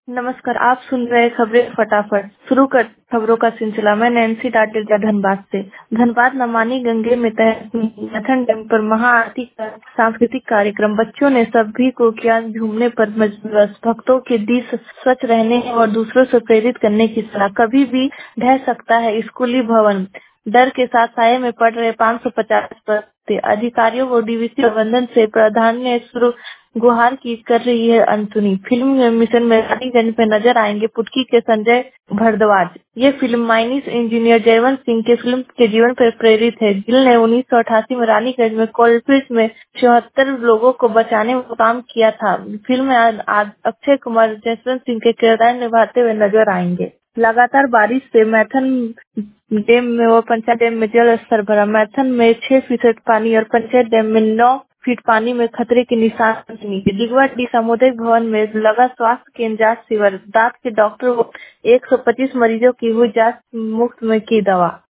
नमस्कार, आप सुन रहे खबरें फटाफट। शुरू कर खबरों का सिलसिला। मैं नैन्सी टाटेजा धनबाद से। धनबाद नमामि गंगे में तहत मैथन डैम पर महाआरती का सांस्कृतिक कार्यक्रम। बच्चों ने सभी को किया झूमने पर मजबूर। भक्तों के दिल स्वच्छ रहने और दूसरों से प्रेरित करने की सलाह। कभी भी ढह सकता है स्कूली भवन। डर के साथ साये में पड़ रहे 550 बस्ते। अधिकारियों को डीवीसी प्रबंधन से प्राधान्य शुरू गुहार की कर रही है अनसुनी। फिल्म मिशन में रानीगंज में नजर आएंगे पुटकी के संजय भारद्वाज। ये फिल्म माइनिस इंजीनियर जयवंत सिंह के फिल्म के जीवन पर प्रेरित है। गिल ने 1988 में रानीगंज में कोलफील्ड में 74 लोगों को बचाने में काम किया था। फिल्म में अक्षय कुमार जसवंत सिंह के किरदार निभाते हुए नजर आएंगे। लगातार बारिश से मैथन डैम में और पंचायत डैम में जल स्तर बढ़ा। मैथन में 6% पानी और पंचायत डैम में 9 फीट पानी में खतरे के निशान से नीचे। दिगवाडी सामुदायिक भवन में लगा स्वास्थ्य केंद्र जांच शिविर। दांत के डॉक्टर को 125 मरीजों की हुई जांच, मुफ्त में की दवा।